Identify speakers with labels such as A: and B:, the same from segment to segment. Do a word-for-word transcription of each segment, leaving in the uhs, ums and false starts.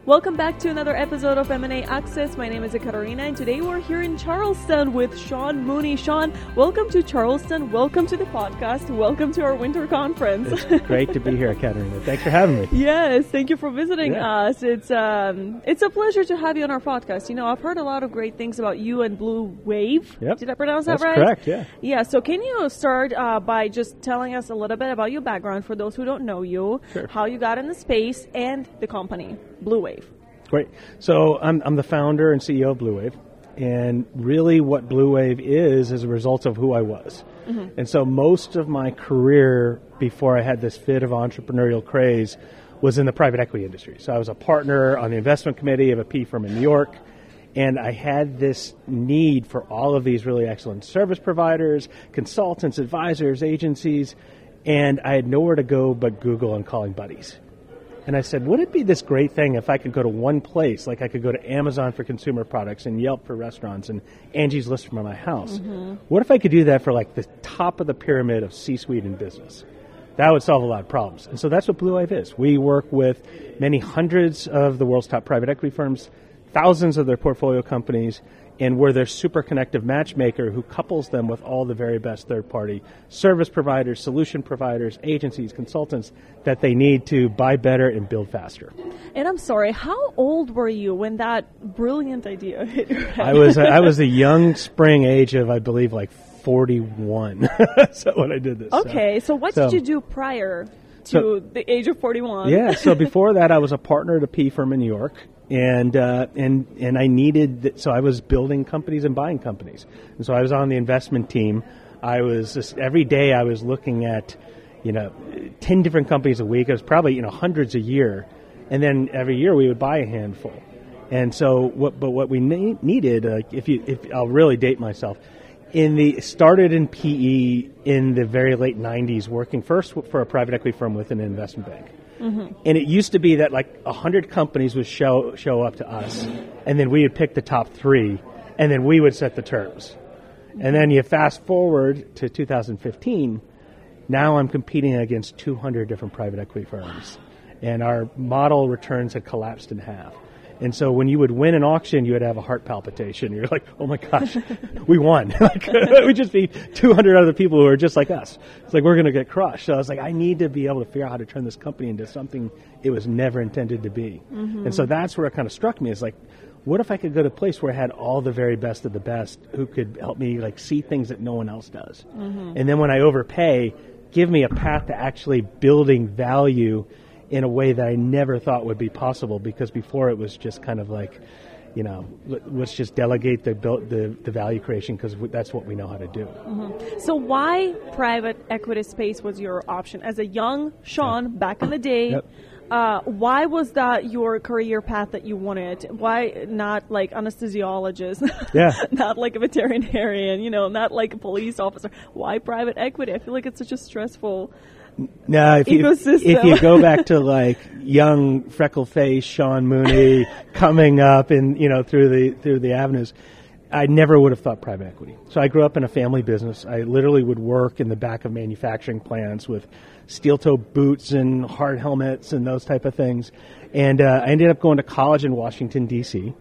A: Welcome back to another episode of M and A Access. My name is Ekaterina, and today we're here in Charleston with Sean Mooney. Sean, welcome to Charleston. Welcome to the podcast. Welcome to our winter conference.
B: It's great to be here, Ekaterina. Thanks for having me.
A: Yes, thank you for visiting
B: yeah.
A: us. It's um, it's a pleasure to have you on our podcast. You know, I've heard a lot of great things about you and Blue Wave.
B: Yep.
A: Did I pronounce
B: That's
A: that right?
B: Correct, yeah.
A: Yeah, so can you start uh, by just telling us a little bit about your background for those who don't know you,
B: Sure.
A: how you got in the space, and the company, Blue Wave.
B: Great. So I'm I'm the founder and C E O of Blue Wave, and really what Blue Wave is is a result of who I was. Mm-hmm. And so most of my career before I had this fit of entrepreneurial craze was in the private equity industry. So I was a partner on the investment committee of a P firm in New York, and I had this need for all of these really excellent service providers, consultants, advisors, agencies, and I had nowhere to go but Google and calling buddies. And I said, would it be this great thing if I could go to one place, like I could go to Amazon for consumer products and Yelp for restaurants and Angie's List for my house? Mm-hmm. What if I could do that for like the top of the pyramid of C-suite in business? That would solve a lot of problems. And so that's what Blue Wave is. We work with many hundreds of the world's top private equity firms, thousands of their portfolio companies, and we're their super connective matchmaker who couples them with all the very best third-party service providers, solution providers, agencies, consultants that they need to buy better and build faster.
A: And I'm sorry, how old were you when that brilliant idea hit your head?
B: I was a, I was a young spring age of, I believe, like forty-one. So when I did this.
A: Okay, so, so what
B: so,
A: did you do prior to
B: so,
A: the age of forty-one?
B: Yeah, so before that, I was a partner at a P firm in New York. And uh, and and I needed th- so I was building companies and buying companies, and so I was on the investment team. I was just, every day I was looking at, you know, ten different companies a week. It was probably you know hundreds a year, and then every year we would buy a handful. And so what? But what we ne- needed, uh, if you if I'll really date myself, in the started in P E in the very late nineties, working first for a private equity firm within an investment bank. Mm-hmm. And it used to be that like a hundred companies would show show up to us, and then we would pick the top three, and then we would set the terms. Mm-hmm. And then you fast forward to two thousand fifteen, now I'm competing against two hundred different private equity firms, and our model returns had collapsed in half. And so when you would win an auction, you would have a heart palpitation. You're like, oh my gosh, we won. Like, we just beat two hundred other people who are just like us. It's like, we're going to get crushed. So I was like, I need to be able to figure out how to turn this company into something it was never intended to be. Mm-hmm. And so that's where it kind of struck me. It's like, what if I could go to a place where I had all the very best of the best who could help me like see things that no one else does? Mm-hmm. And then when I overpay, give me a path to actually building value in a way that I never thought would be possible, because before it was just kind of like, you know, let's just delegate the the, the value creation because that's what we know how to do.
A: Mm-hmm. So why private equity space was your option? As a young Sean, yep. back in the day, yep. uh, why was that your career path that you wanted? Why not like anesthesiologist?
B: Yeah.
A: Not like a veterinarian, you know, not like a police officer. Why private equity? I feel like it's such a stressful
B: No, if you,
A: ecosystem.
B: if you go back to like young freckle-faced Sean Mooney coming up and you know through the through the avenues, I never would have thought private equity. So I grew up in a family business. I literally would work in the back of manufacturing plants with steel-toe boots and hard helmets and those type of things. And uh, I ended up going to college in Washington D C.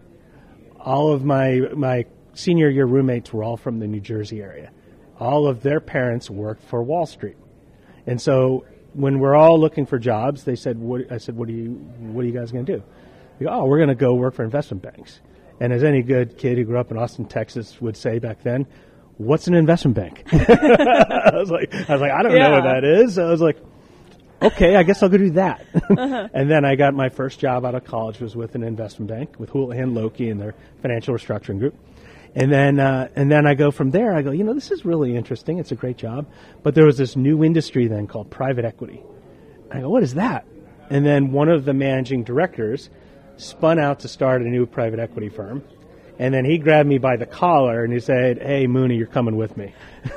B: All of my my senior year roommates were all from the New Jersey area. All of their parents worked for Wall Street. And so when we're all looking for jobs, they said, "What?" I said, "What are you? What are you guys going to do?" They go, "Oh, we're going to go work for investment banks." And as any good kid who grew up in Austin, Texas, would say back then, "What's an investment bank?" I was like, "I was like, I don't
A: yeah.
B: know what that is." So I was like, "Okay, I guess I'll go do that." Uh-huh. And then I got my first job out of college was with an investment bank with Houlihan Lokey and their financial restructuring group. And then uh, and then I go from there, I go, you know, this is really interesting. It's a great job. But there was this new industry then called private equity. I go, what is that? And then one of the managing directors spun out to start a new private equity firm. And then he grabbed me by the collar and he said, "Hey, Mooney, you're coming with me."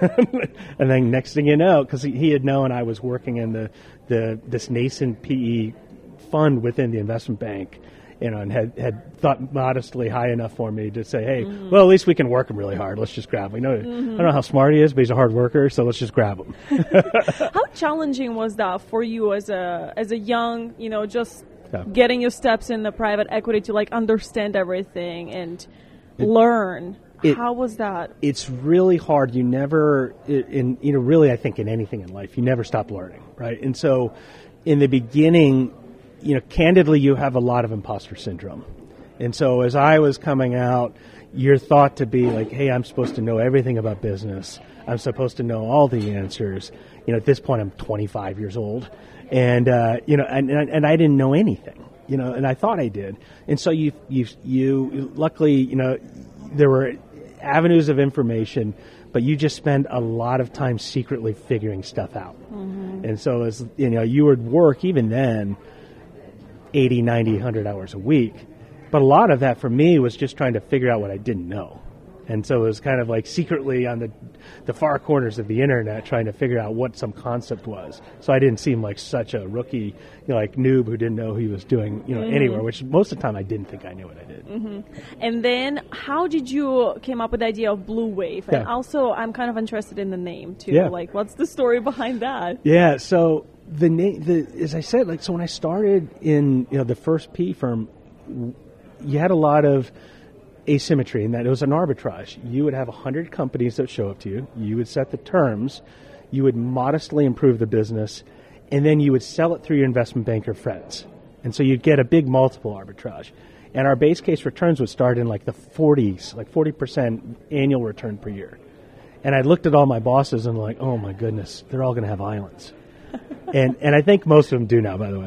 B: And then next thing you know, because he, he had known I was working in the, the this nascent P E fund within the investment bank, you know, and had, had thought modestly high enough for me to say, hey, mm-hmm. well, at least we can work him really hard. Let's just grab him. You know, mm-hmm. I don't know how smart he is, but he's a hard worker, so let's just grab him.
A: How challenging was that for you as a as a young, you know, just
B: Yeah.
A: getting your steps in the private equity to like understand everything and it, learn. It, How was that?
B: It's really hard. You never, in you know, really, I think in anything in life, you never stop learning, right? And so, in the beginning, you know, candidly, you have a lot of imposter syndrome. And so, as I was coming out, you're thought to be like, hey, I'm supposed to know everything about business. I'm supposed to know all the answers. You know, at this point, I'm twenty-five years old, and uh, you know, and, and and I didn't know anything. You know, and I thought I did. And so you you you luckily, you know, there were avenues of information, but you just spend a lot of time secretly figuring stuff out. Mm-hmm. And so as you know, you would work even then eighty, ninety, one hundred hours a week. But a lot of that for me was just trying to figure out what I didn't know. And so it was kind of like secretly on the the far corners of the internet trying to figure out what some concept was. So I didn't seem like such a rookie, you know, like noob who didn't know he was doing, you know, mm-hmm. anywhere, which most of the time I didn't think I knew what I did.
A: Mm-hmm. And then how did you came up with the idea of Blue Wave? And yeah. also I'm kind of interested in the name too.
B: Yeah.
A: Like what's the story behind that?
B: Yeah, so the name, the, as I said, like, so when I started in, you know, the first P firm, you had a lot of asymmetry in that it was an arbitrage. You would have one hundred companies that show up to you. You would set the terms. You would modestly improve the business. And then you would sell it through your investment banker friends. And so you'd get a big multiple arbitrage. And our base case returns would start in like the forties, like forty percent annual return per year. And I looked at all my bosses and like, oh my goodness, they're all going to have islands. And and I think most of them do now, by the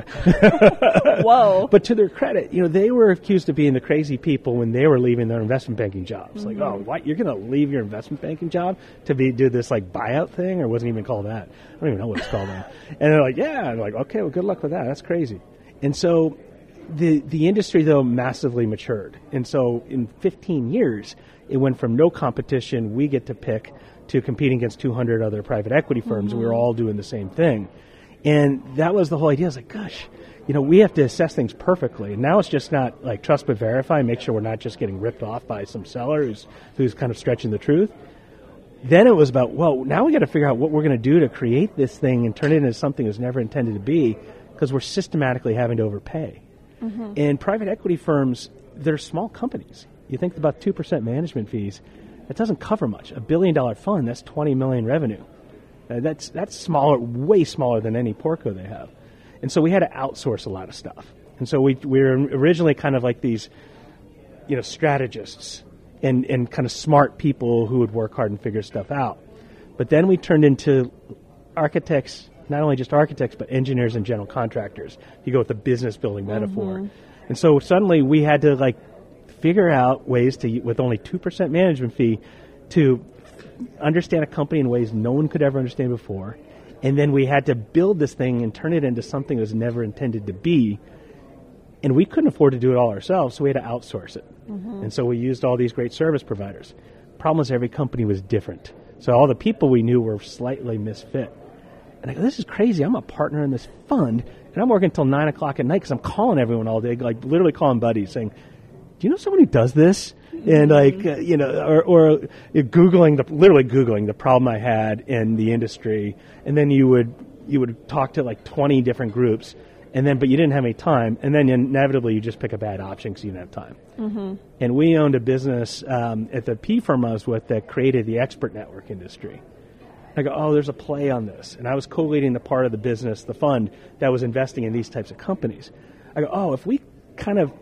B: way.
A: Whoa.
B: But to their credit, you know, they were accused of being the crazy people when they were leaving their investment banking jobs. Mm-hmm. Like, oh, what? You're going to leave your investment banking job to be do this, like, buyout thing? Or it wasn't even called that. I don't even know what it's called now. And they're like, yeah. And they're like, okay, well, good luck with that. That's crazy. And so the the industry, though, massively matured. And so in fifteen years, it went from no competition, we get to pick, to competing against two hundred other private equity firms. Mm-hmm. We were all doing the same thing. And that was the whole idea. I was like, gosh, you know, we have to assess things perfectly. And now it's just not like trust but verify, make sure we're not just getting ripped off by some seller who's, who's kind of stretching the truth. Then it was about, well, now we got to figure out what we're going to do to create this thing and turn it into something it's never intended to be, because we're systematically having to overpay. Mm-hmm. And private equity firms, they're small companies. You think about two percent management fees. That doesn't cover much. A billion dollar fund, that's twenty million revenue. Uh, that's that's smaller, way smaller than any Porco they have. And so we had to outsource a lot of stuff. And so we we were originally kind of like these, you know, strategists and, and kind of smart people who would work hard and figure stuff out. But then we turned into architects, not only just architects, but engineers and general contractors. You go with the business building metaphor. Mm-hmm. And so suddenly we had to like figure out ways to, with only two percent management fee, to understand a company in ways no one could ever understand before. And then we had to build this thing and turn it into something it was never intended to be. And we couldn't afford to do it all ourselves, so we had to outsource it. Mm-hmm. And so we used all these great service providers. Problem is, every company was different. So all the people we knew were slightly misfit. And I go, this is crazy. I'm a partner in this fund, and I'm working until nine o'clock at night because I'm calling everyone all day, like literally calling buddies saying, do you know someone who does this? And like, uh, you know, or, or Googling, the literally Googling the problem I had in the industry. And then you would, you would talk to like twenty different groups, and then, but you didn't have any time. And then inevitably you just pick a bad option because you didn't have time. Mm-hmm. And we owned a business um, at the P firm I was with that created the expert network industry. I go, oh, there's a play on this. And I was co-leading the part of the business, the fund, that was investing in these types of companies. I go, oh, if we kind of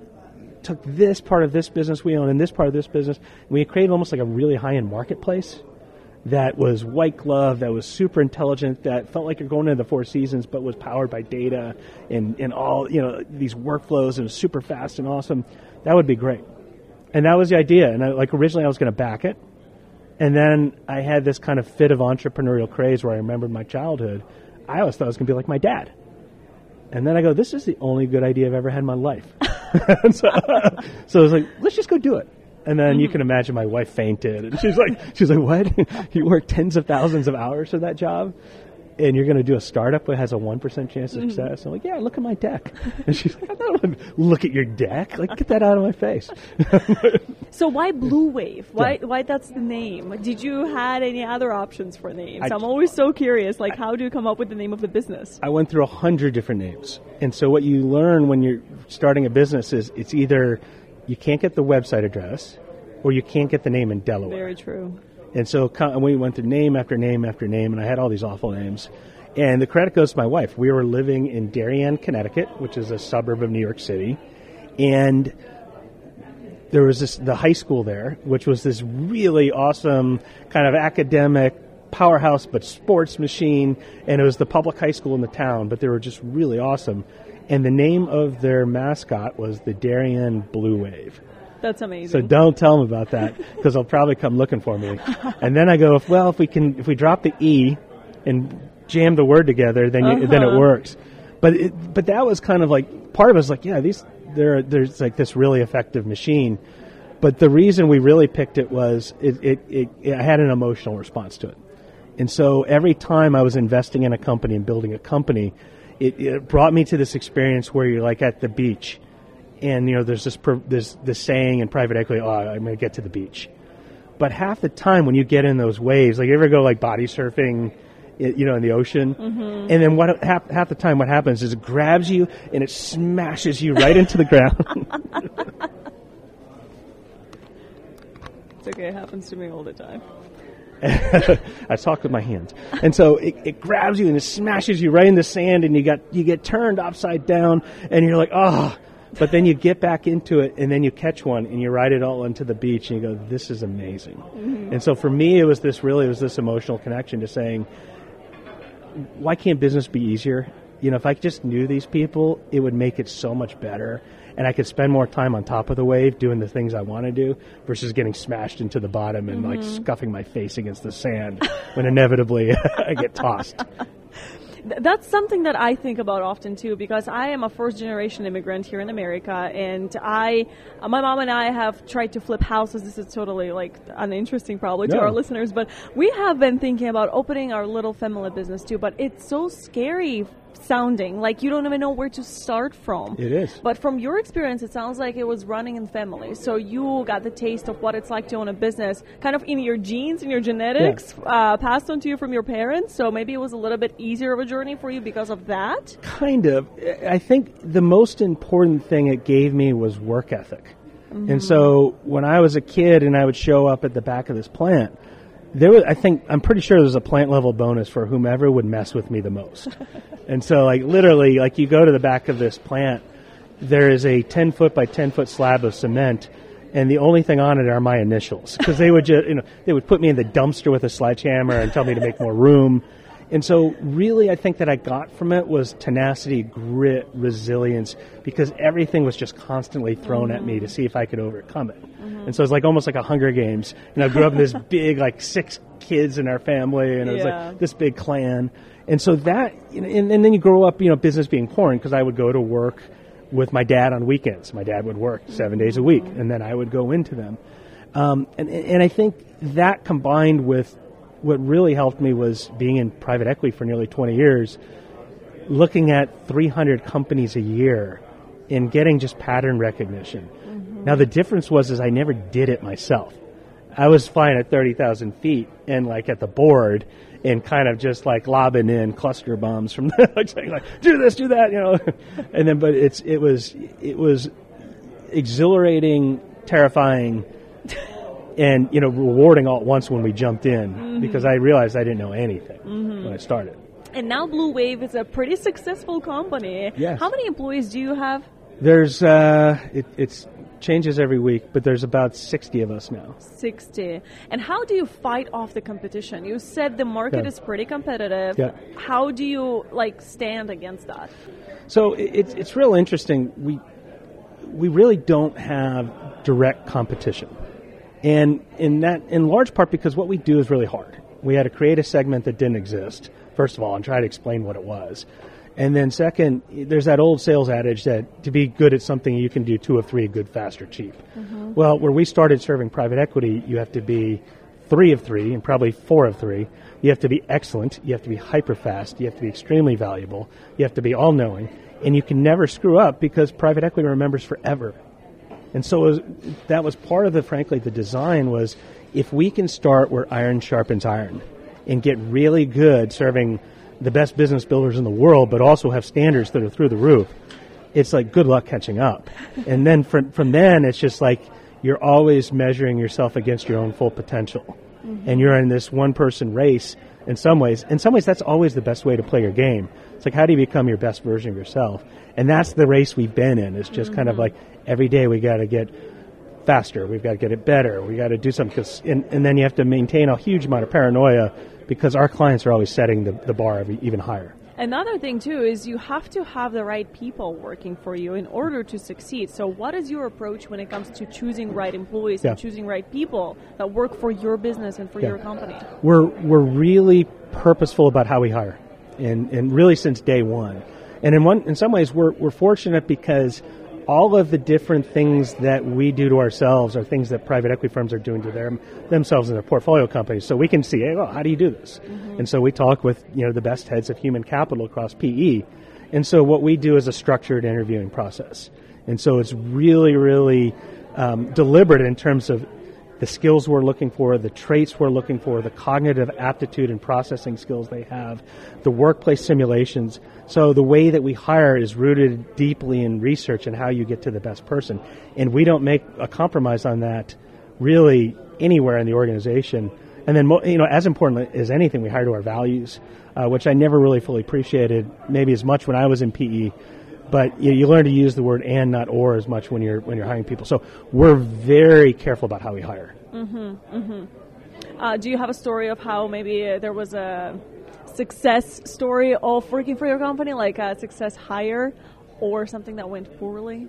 B: took this part of this business we own and this part of this business, and we created almost like a really high-end marketplace that was white glove, that was super intelligent, that felt like you're going into the Four Seasons, but was powered by data and, and all, you know, these workflows, and was super fast and awesome. That would be great. And that was the idea. And I, like originally I was going to back it. And then I had this kind of fit of entrepreneurial craze where I remembered my childhood. I always thought I was going to be like my dad. And then I go, this is the only good idea I've ever had in my life. so, so I was like, let's just go do it. And then mm-hmm. you can imagine my wife fainted. And she's like, she's like, what? You work tens of thousands of hours for that job? and you're going to do a startup that has a one percent chance of success? Mm-hmm. I'm like, yeah, look at my deck. And she's like, I don't want to look at your deck. Like, get that out of my face.
A: So why Blue Wave? Why yeah. why that's the name? Did you had any other options for names? I, I'm always so curious, like, how do you come up with the name of the business?
B: I went through a hundred different names. And so what you learn when you're starting a business is it's either you can't get the website address or you can't get the name in Delaware.
A: Very true.
B: And so we went through name after name after name, and I had all these awful names. And the credit goes to my wife. We were living in Darien, Connecticut, which is a suburb of New York City. And there was this the high school there, which was this really awesome kind of academic powerhouse, but sports machine. And it was the public high school in the town, but they were just really awesome. And the name of their mascot was the Darien Blue Wave.
A: That's amazing.
B: So don't tell them about that because they'll probably come looking for me. And then I go, well, if we can, if we drop the E and jam the word together, then you, uh-huh. then it works. But it, but that was kind of like part of it was like, yeah, these there there's like this really effective machine. But the reason we really picked it was it it, it it I had an emotional response to it. And so every time I was investing in a company and building a company, it, it brought me to this experience where you're like at the beach. And, you know, there's this there's this saying in private equity, oh, I'm going to get to the beach. But half the time when you get in those waves, like you ever go like body surfing, you know, in the ocean? Mm-hmm. And then what half, half the time what happens is it grabs you and it smashes you right into the ground.
A: It's okay. It happens to me all the time.
B: I talk with my hands. And so it, it grabs you and it smashes you right in the sand and you got you get turned upside down and you're like, oh. But then you get back into it, and then you catch one, and you ride it all onto the beach, and you go, this is amazing. Mm-hmm. And so for me, it was this really, it was this emotional connection to saying, why can't business be easier? You know, if I just knew these people, it would make it so much better, and I could spend more time on top of the wave doing the things I want to do versus getting smashed into the bottom and, mm-hmm. like, scuffing my face against the sand when inevitably I get tossed.
A: That's something that I think about often too, because I am a first-generation immigrant here in America, and I, my mom and I have tried to flip houses. This is totally like an interesting probably to
B: yeah.
A: our listeners, but we have been thinking about opening our little family business too. But it's so scary sounding, like you don't even know where to start from.
B: It is.
A: But from your experience, it sounds like it was running in family. So you got the taste of what it's like to own a business, kind of in your genes, in your genetics, yeah. uh, passed on to you from your parents. So maybe it was a little bit easier of a journey for you because of that? Kind
B: of. I think the most important thing it gave me was work ethic. Mm-hmm. And so when I was a kid and I would show up at the back of this plant, there was, I think, I'm pretty sure there was a plant level bonus for whomever would mess with me the most. And so, like, literally, like, you go to the back of this plant, there is a ten foot by ten foot slab of cement, and the only thing on it are my initials. Because they would just, you know, they would put me in the dumpster with a sledgehammer and tell me to make more room. And so, really, I think that I got from it was tenacity, grit, resilience, because everything was just constantly thrown mm-hmm. at me to see if I could overcome it. Mm-hmm. And so it's like almost like a Hunger Games. And I grew up in this big, like six kids in our family, and it was
A: yeah.
B: like this big clan. And so that, and, and then you grow up, you know, business being corn, because I would go to work with my dad on weekends. My dad would work seven days a week, and then I would go into them. Um, and, and I think that combined with what really helped me was being in private equity for nearly twenty years, looking at three hundred companies a year and getting just pattern recognition. Mm-hmm. Now, the difference was is I never did it myself. I was flying at thirty thousand feet and like at the board and kind of just like lobbing in cluster bombs from like saying like, do this, do that, you know. And then, but it's, it was, it was exhilarating, terrifying, and, you know, rewarding all at once when we jumped in, mm-hmm. because I realized I didn't know anything mm-hmm. when I started.
A: And now Blue Wave is a pretty successful company.
B: Yes.
A: How many employees do you have?
B: There's, uh, it it's changes every week, but there's about sixty of us now.
A: sixty. And how do you fight off the competition? You said the market
B: yeah.
A: is pretty competitive.
B: Yeah.
A: How do you, like, stand against that?
B: So it, it's it's real interesting. We we really don't have direct competition. And in that, in large part because what we do is really hard. We had to create a segment that didn't exist, first of all, and try to explain what it was. And then second, there's that old sales adage that to be good at something, you can do two of three, good, fast, or cheap. Mm-hmm. Well, where we started serving private equity, you have to be three of three and probably four of three You have to be excellent. You have to be hyper fast. You have to be extremely valuable. You have to be all knowing, and you can never screw up because private equity remembers forever. And so it was, that was part of the, frankly, the design was if we can start where iron sharpens iron and get really good serving the best business builders in the world, but also have standards that are through the roof, it's like good luck catching up. And then from, from then, it's just like you're always measuring yourself against your own full potential. Mm-hmm. And you're in this one-person race in some ways. In some ways, that's always the best way to play your game. It's like, how do you become your best version of yourself? And that's the race we've been in. It's just mm-hmm. kind of like every day we got to get faster. We've got to get it better. We got to do something. Cause, and, and then you have to maintain a huge amount of paranoia because our clients are always setting the, the bar even higher.
A: Another thing, too, is you have to have the right people working for you in order to succeed. So what is your approach when it comes to choosing right employees yeah. and choosing right people that work for your business and for yeah. your company?
B: We're we're really purposeful about how we hire, and, and really since day one. And in one in some ways, we're we're fortunate because all of the different things that we do to ourselves are things that private equity firms are doing to their themselves and their portfolio companies. So we can see, hey, well, how do you do this? Mm-hmm. And so we talk with you know the best heads of human capital across P E. And so what we do is a structured interviewing process. And so it's really, really um, deliberate in terms of the skills we're looking for, the traits we're looking for, the cognitive aptitude and processing skills they have, the workplace simulations. So the way that we hire is rooted deeply in research and how you get to the best person. And we don't make a compromise on that really anywhere in the organization. And then, you know, as important as anything, we hire to our values, uh, which I never really fully appreciated, maybe as much when I was in P E. But you, you learn to use the word and, not or, as much when you're when you're hiring people. So we're very careful about how we hire.
A: Mm-hmm, mm-hmm. Uh, do you have a story of how maybe uh, there was a success story of working for your company, like a success hire, or something that went poorly?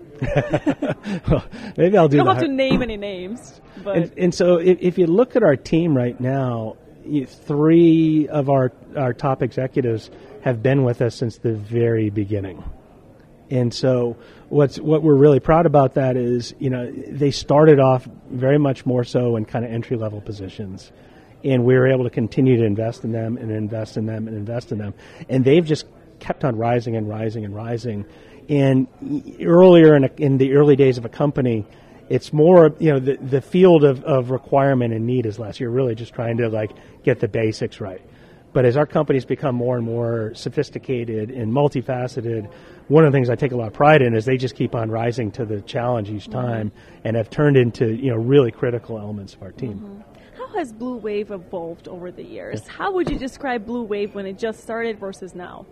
B: Well, maybe I'll do.
A: You don't have
B: hi-
A: to name any names, but
B: and, and so if, if you look at our team right now, you, three of our our top executives have been with us since the very beginning. And so what's what we're really proud about that is, you know, they started off very much more so in kind of entry-level positions. And we were able to continue to invest in them and invest in them and invest in them. And they've just kept on rising and rising and rising. And earlier in, a, in the early days of a company, it's more, you know, the, the field of, of requirement and need is less. You're really just trying to, like, get the basics right. But as our companies become more and more sophisticated and multifaceted, one of the things I take a lot of pride in is they just keep on rising to the challenge each time mm-hmm. and have turned into, you know, really critical elements of our team.
A: Mm-hmm. How has Blue Wave evolved over the years? Yeah. How would you describe Blue Wave when it just started versus now?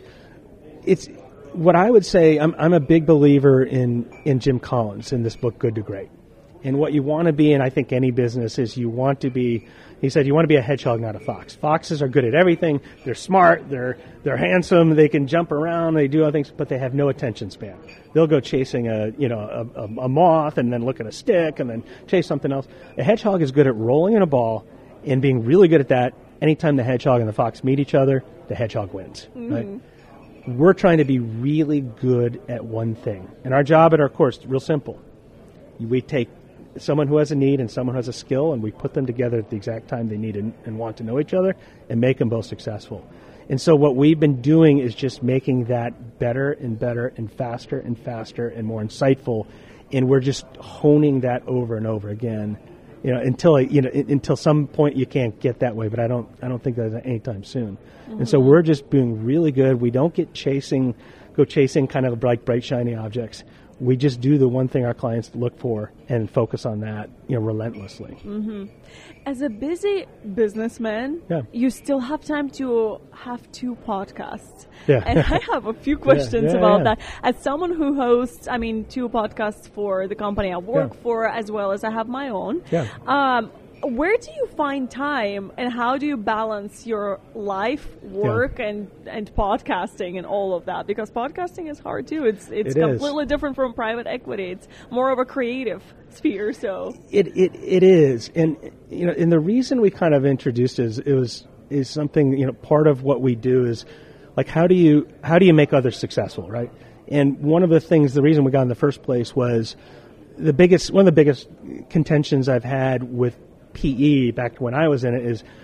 B: It's what I would say. I'm, I'm a big believer in, in Jim Collins in this book, Good to Great. And what you want to be in, I think, any business is you want to be, he said, you want to be a hedgehog, not a fox. Foxes are good at everything. They're smart. They're they're handsome. They can jump around. They do other things, but they have no attention span. They'll go chasing a you know a, a, a moth and then look at a stick and then chase something else. A hedgehog is good at rolling in a ball and being really good at that. Anytime the hedgehog and the fox meet each other, the hedgehog wins. Mm-hmm. Right? We're trying to be really good at one thing. And our job at our course is real simple. We take someone who has a need and someone who has a skill, and we put them together at the exact time they need and, and want to know each other and make them both successful. And so what we've been doing is just making that better and better and faster and faster and more insightful, and we're just honing that over and over again, you know, until you know until some point you can't get that way. But I don't I don't think that's anytime soon. Mm-hmm. And so we're just being really good. We don't get chasing, go chasing kind of bright, bright, shiny objects. We just do the one thing our clients look for and focus on that, you know, relentlessly.
A: Mm-hmm. As a busy businessman,
B: yeah.
A: you still have time to have two podcasts.
B: Yeah.
A: And I have a few questions
B: yeah, yeah,
A: about
B: yeah.
A: that. As someone who hosts, I mean, two podcasts for the company I work
B: yeah.
A: for, as well as I have my own.
B: Yeah.
A: Um, where do you find time, and how do you balance your life, work, yeah. and, and podcasting and all of that? Because podcasting is hard too. It's it's
B: it
A: completely
B: is.
A: different from private equity. It's more of a creative sphere. So
B: it it it is, and you know, and the reason we kind of introduced is it was is something, you know, part of what we do is like how do you how do you make others successful, right? And one of the things, the reason we got in the first place was the biggest one of the biggest contentions I've had with P E back when I was in it is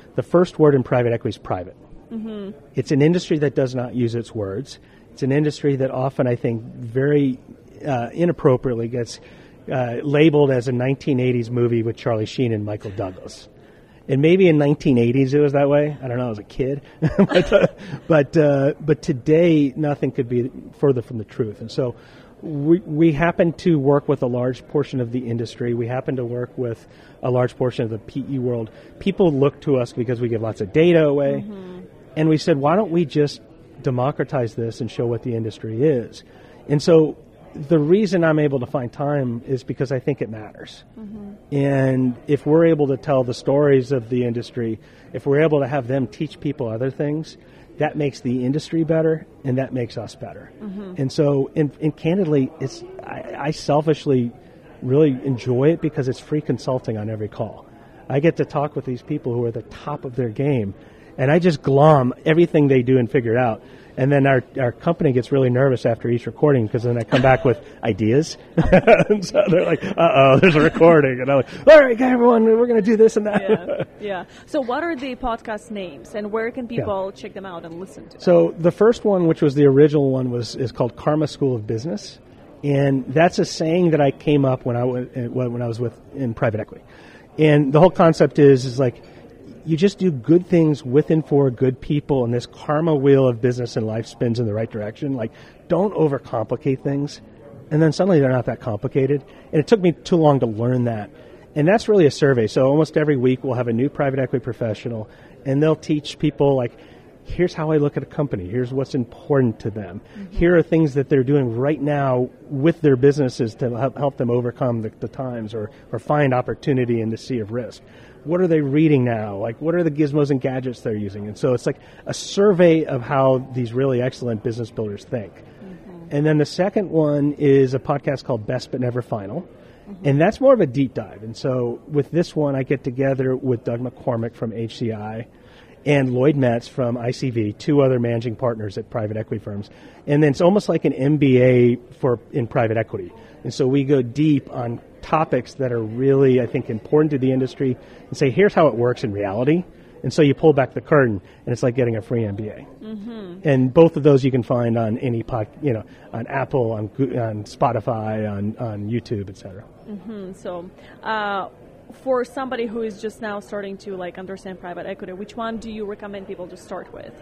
B: the first word in private equity is private. Mm-hmm. It's an industry that does not use its words. It's an industry that often, I think, very uh, inappropriately gets uh, labeled as a nineteen eighties movie with Charlie Sheen and Michael Douglas. And maybe in nineteen eighties it was that way. I don't know, I was a kid. but uh, but, uh, but today, nothing could be further from the truth. And so we, we happen to work with a large portion of the industry. We happen to work with a large portion of the P E world. People look to us because we give lots of data away. Mm-hmm. And we said, why don't we just democratize this and show what the industry is? And so the reason I'm able to find time is because I think it matters. Mm-hmm. And if we're able to tell the stories of the industry, if we're able to have them teach people other things, that makes the industry better, and that makes us better. Mm-hmm. And so, and, and candidly, it's I, I selfishly really enjoy it because it's free consulting on every call. I get to talk with these people who are at the top of their game, and I just glom everything they do and figure it out. And then our, our company gets really nervous after each recording because then I come back with ideas. And so they're like, uh-oh, there's a recording. And I'm like, all right, everyone, we're going to do this and that.
A: Yeah, yeah. So what are the podcast names, and where can people yeah. check them out and listen to them?
B: So the first one, which was the original one, was is called Karma School of Business. And that's a saying that I came up when I, w- when I was with in private equity. And the whole concept is, is like, you just do good things with and for good people, and this karma wheel of business and life spins in the right direction. Like, don't overcomplicate things. And then suddenly they're not that complicated. And it took me too long to learn that. And that's really a survey. So almost every week we'll have a new private equity professional, and they'll teach people, like, here's how I look at a company. Here's what's important to them. Mm-hmm. Here are things that they're doing right now with their businesses to help, help them overcome the, the times or, or find opportunity in the sea of risk. What are they reading now? Like, what are the gizmos and gadgets they're using? And so it's like a survey of how these really excellent business builders think. Mm-hmm. And then the second one is a podcast called Best But Never Final. Mm-hmm. And that's more of a deep dive. And so with this one, I get together with Doug McCormick from H C I and Lloyd Metz from I C V, two other managing partners at private equity firms. And then it's almost like an M B A for in private equity. And so we go deep on topics that are really, I think, important to the industry and say, here's how it works in reality. And so you pull back the curtain, and it's like getting a free M B A. Mm-hmm. And both of those you can find on any pod, you know, on Apple, on on Spotify, on, on YouTube, et cetera.
A: Mm-hmm. So uh, for somebody who is just now starting to like understand private equity, which one do you recommend people to start with?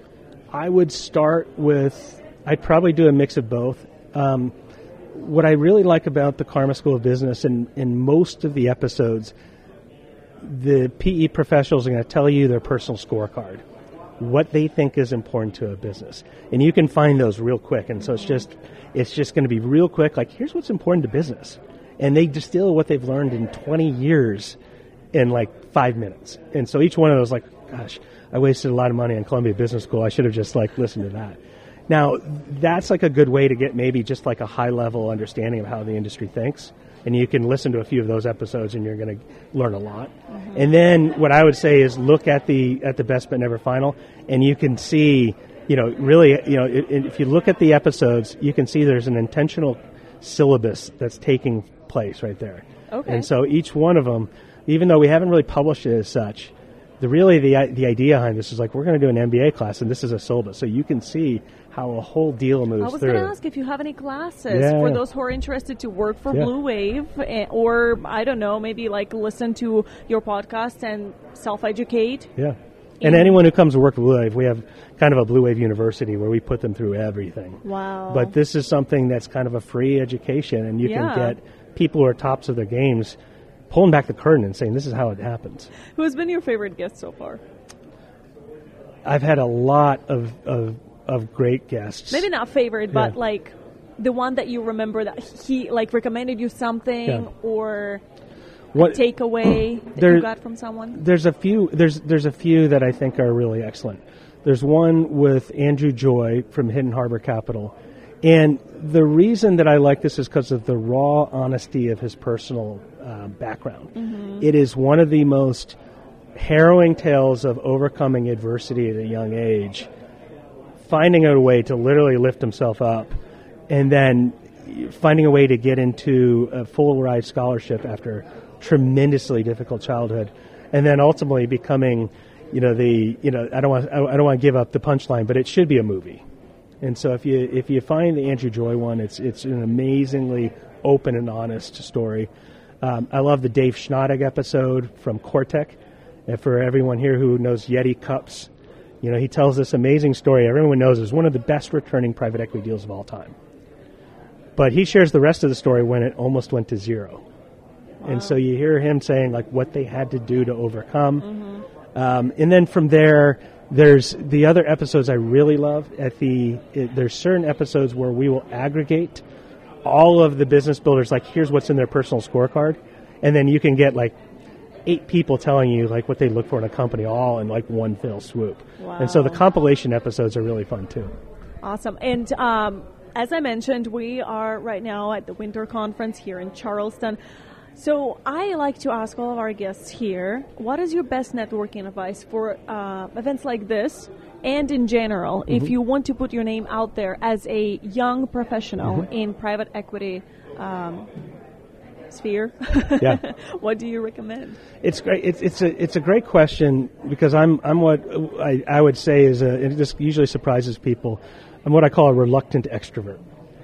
B: I would start with, I'd probably do a mix of both. Um, What I really like about the Karma School of Business, and in most of the episodes, the P E professionals are going to tell you their personal scorecard, what they think is important to a business. And you can find those real quick. And so it's just it's just going to be real quick, like, here's what's important to business. And they distill what they've learned in twenty years in like five minutes. And so each one of those, like, gosh, I wasted a lot of money on Columbia Business School. I should have just like listened to that. Now, that's like a good way to get maybe just like a high-level understanding of how the industry thinks. And you can listen to a few of those episodes, and you're going to learn a lot. Mm-hmm. And then what I would say is look at the at the Best But Never Final, and you can see, you know, really, you know, if you look at the episodes, you can see there's an intentional syllabus that's taking place right there.
A: Okay.
B: And so each one of them, even though we haven't really published it as such, the really the the idea behind this is like we're going to do an M B A class, and this is a syllabus, so you can see how a whole deal moves through.
A: I was going to ask if you have any classes
B: yeah.
A: for those who are interested to work for
B: yeah.
A: Blue Wave, or I don't know, maybe like listen to your podcast and self-educate.
B: Yeah. And anyone who comes to work for Blue Wave, we have kind of a Blue Wave University where we put them through everything.
A: Wow.
B: But this is something that's kind of a free education, and you
A: yeah.
B: can get people who are tops of their games pulling back the curtain and saying, this is how it happens.
A: Who has been your favorite guest so far?
B: I've had a lot of, of, of great guests.
A: Maybe not favorite,
B: yeah.
A: but like the one that you remember that he like recommended you something
B: yeah.
A: or
B: what,
A: a takeaway that
B: there,
A: you got from someone?
B: There's a few. There's there's a few that I think are really excellent. There's one with Andrew Joy from Hidden Harbor Capital. And the reason that I like this is because of the raw honesty of his personal uh, background. Mm-hmm. It is one of the most harrowing tales of overcoming adversity at a young age, finding a way to literally lift himself up, and then finding a way to get into a full-ride scholarship after tremendously difficult childhood, and then ultimately becoming you know, the you know I don't want I don't want to give up the punchline, but it should be a movie. And so if you if you find the Andrew Joy one, it's it's an amazingly open and honest story. Um, I love the Dave Schnadig episode from Cortec. And for everyone here who knows Yeti Cups, you know, he tells this amazing story. Everyone knows is one of the best returning private equity deals of all time. But he shares the rest of the story when it almost went to zero. Wow. And so you hear him saying like what they had to do to overcome. Mm-hmm. Um, and then from there, there's the other episodes I really love. At the it, there's certain episodes where we will aggregate all of the business builders, like here's what's in their personal scorecard, and then you can get like eight people telling you like what they look for in a company all in like one fell swoop. Wow. And so the compilation episodes are really fun too.
A: Awesome. And um, as I mentioned, we are right now at the Winter Conference here in Charleston. So I like to ask all of our guests here, what is your best networking advice for uh, events like this and in general, mm-hmm. if you want to put your name out there as a young professional mm-hmm. in private equity um, sphere? Yeah. What do you recommend?
B: It's great. It's it's a it's a great question because I'm I'm what I, I would say is a, it just usually surprises people. I'm what I call a reluctant extrovert.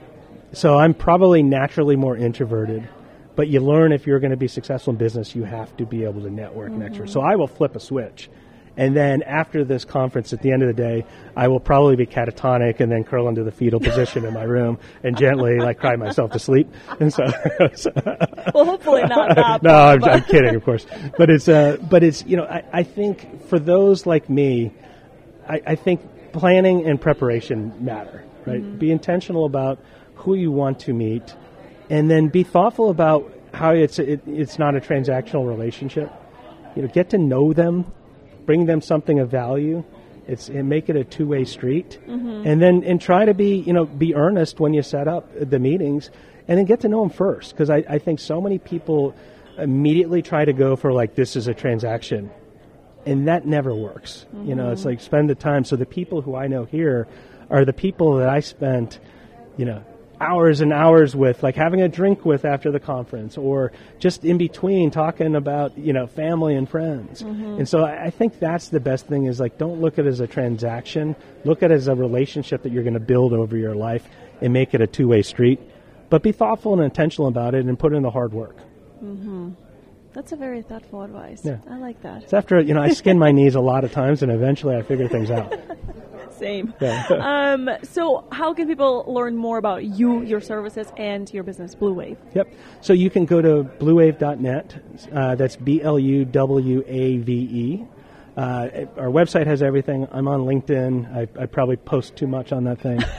B: So I'm probably naturally more introverted. But you learn if you're going to be successful in business, you have to be able to network mm-hmm. and extrovert. So I will flip a switch. And then after this conference, at the end of the day, I will probably be catatonic and then curl into the fetal position in my room and gently like cry myself to sleep. And so,
A: so well, hopefully not that.
B: No, I'm, I'm kidding, of course. But it's, uh, but it's, you know, I, I think for those like me, I, I think planning and preparation matter, right? Mm-hmm. Be intentional about who you want to meet, and then be thoughtful about how it's it, it's not a transactional relationship. You know, get to know them. Bring them something of value. It's and make it a two-way street, mm-hmm. and then and try to be you know be earnest when you set up the meetings, and then get to know them first. Because I, I think so many people immediately try to go for like this is a transaction, and that never works. Mm-hmm. You know, it's like spend the time. So the people who I know here are the people that I spent, you know. hours and hours with, like having a drink with after the conference, or just in between talking about, you know, family and friends. Mm-hmm. And so I think that's the best thing is like, don't look at it as a transaction. Look at it as a relationship that you're going to build over your life and make it a two-way street. But be thoughtful and intentional about it and put in the hard work.
A: Mm-hmm. That's a very thoughtful advice. Yeah. I like that.
B: It's after, you know, I skin my knees a lot of times and eventually I figure things out.
A: Same. Yeah. um, so how can people learn more about you, your services, and your business, Blue Wave?
B: Yep. So you can go to blue wave dot net. Uh, that's B L U W A V E. Uh, our website has everything. I'm on LinkedIn. I, I probably post too much on that thing.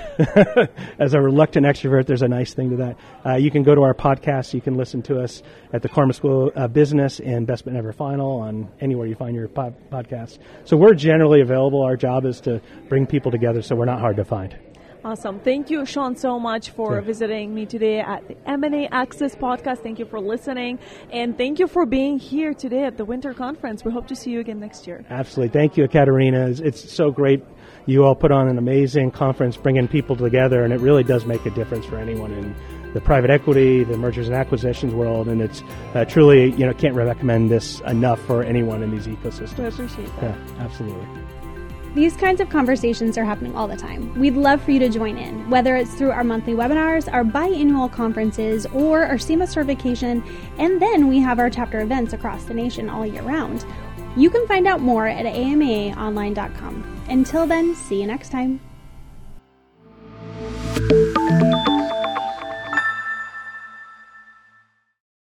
B: As a reluctant extrovert, there's a nice thing to that. Uh, you can go to our podcast. You can listen to us at the Karma School of Business and Best But Never Final on anywhere you find your pod- podcasts. So we're generally available. Our job is to bring people together, so we're not hard to find.
A: Awesome. Thank you, Sean, so much for sure. visiting me today at the M and A Access podcast. Thank you for listening. And thank you for being here today at the Winter Conference. We hope to see you again next year.
B: Absolutely. Thank you, Katerina. It's, it's so great. You all put on an amazing conference, bringing people together, and it really does make a difference for anyone in the private equity, the mergers and acquisitions world. And it's uh, truly, you know, can't recommend this enough for anyone in these ecosystems.
A: I appreciate that.
B: Yeah, absolutely.
C: These kinds of conversations are happening all the time. We'd love for you to join in, whether it's through our monthly webinars, our biannual conferences, or our SEMA certification, and then we have our chapter events across the nation all year round. You can find out more at A M A online dot com. Until then, see you next time.